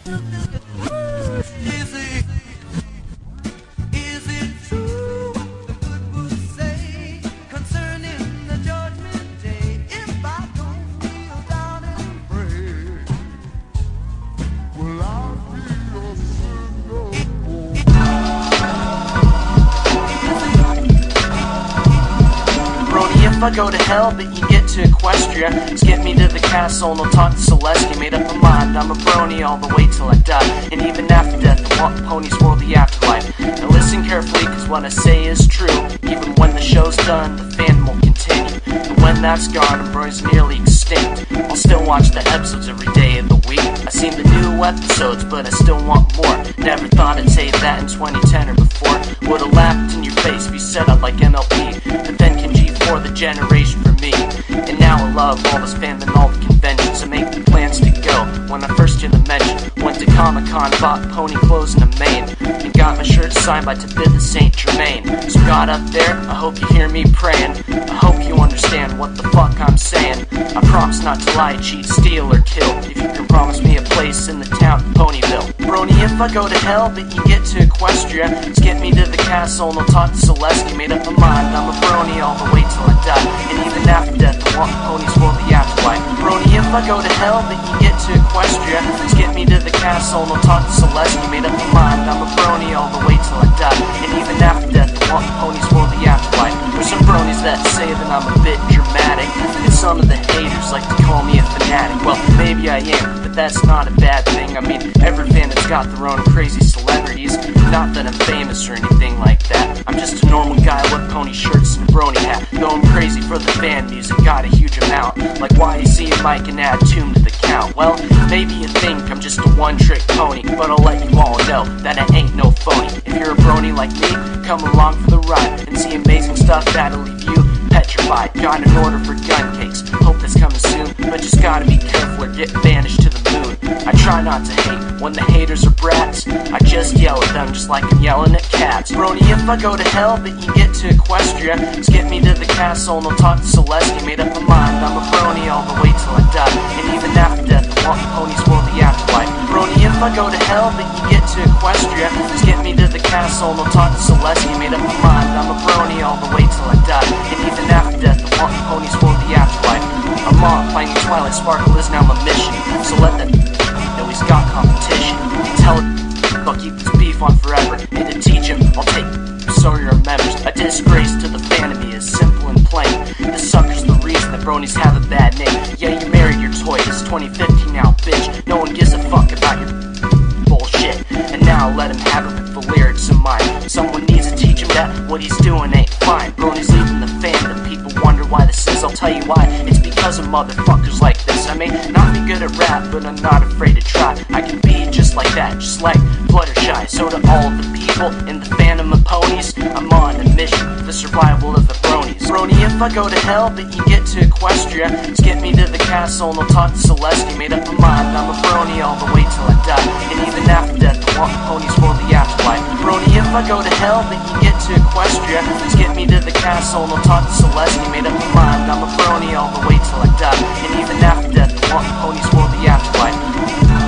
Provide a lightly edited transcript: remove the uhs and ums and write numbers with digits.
Is it true what the good would say concerning the judgment day? If I don't kneel down and pray, will I be a sinner? Brody, if I go to hell, but you get to Equestria, just get me to the castle and I'll talk to Celestia. Made up my mind, I'm a brony all the way till I die. And even after death, I want ponies for the afterlife. Now listen carefully, cause what I say is true. Even when the show's done, the fandom will continue. And when that's gone and Brody's nearly extinct, I'll still watch the episodes every day of the week. I've seen the new episodes, but I still want more. Never thought I'd say that in 2010 or before. Would've laughed in your face if you said I'd like MLB. But then Ken G4, the generation for me. And now I love all this fandom and all the conventions. I make the plans to go when I first hear the mention. Went to Comic-Con, bought pony clothes in a Maine, and got my shirt signed by Tabitha St. Germain. So God up there, I hope you hear me praying. I hope you understand what the fuck I'm saying. I promise not to lie, cheat, steal, or kill. If you can promise me a place in the town of Ponyville. Brony, if I go to hell, but you get to Equestria, just get me to the castle and I'll talk to Celestia. Made up my mind, I'm a brony all the way till I die. And even after death, I want ponies for the afterlife. Brony, if I go to hell, but you get to Equestria, just get me to the castle and I'll talk to Celestia. Made up my mind, I'm a brony all the way till I die. And even after death, I want ponies for the afterlife. There's some bronies that say that I'm a bit dramatic, and some of the haters like to call me a fanatic. Well, maybe I am, but that's not a bad thing. I mean, every fan has got their own crazy celebrities. Not that I'm famous or anything like that. I'm just a normal guy with pony shirts and a brony hat, going crazy for the fan music, got a huge amount. Like YAC and Mike and add tune to the count. Well, maybe you think I'm just a one-trick pony, but I'll let you all know that I ain't no phony. If you're a brony like me, come along for the ride and see amazing stuff that'll leave you petrified. Got an order for gun cakes, hope that's coming soon, but just gotta be careful or get banished to the moon. I try not to hate when the haters are brats. I just yell at them just like I'm yelling at cats. Brony, if I go to hell, but you get to Equestria, just get me to the castle and I'll talk to Celestia. Made up my mind, I'm a brony all the way till I die. And even after death, I want ponies for the afterlife. Brony, if I go to hell, but you get to Equestria, just get me to the castle and I'll talk to Celestia. Made up my mind, I'm a brony all the way till I die. And even after death, I want ponies for the afterlife. I'm on, finding Twilight Sparkle is now my mission. So let them know he's got competition. And tell him I'll keep this beef on forever. And to teach him, I'll take so he remembers. A disgrace to the fantasy is simple and plain. The sucker's the reason that bronies have a bad name. Yeah, you married your toy, it's 2015 now, bitch. No one gives a fuck about your bullshit. And now let him have it with the lyrics in mind. Someone needs to teach him that what he's doing ain't fine. Brony's leaving the fandom, people wonder why this is. I'll tell you why, it's because of motherfuckers like this. I may not be good at rap, but I'm not afraid to try. I can be just like that, just like Fluttershy. So to all of the people in the fandom of ponies, I'm on a mission for the survival of the bronies. Brony, if I go to hell, but you get to Equestria, just get me to the castle and I'll talk to Celestia. Made up my mind, I'm a brony all the way till I die. And even after death, I want ponies for the afterlife. Brony, if I go to hell, but you get to Equestria, just get me to the castle and I'll talk to Celestia. Made up my mind, I'm a brony all the way till I die. And even after death, I want ponies for the afterlife.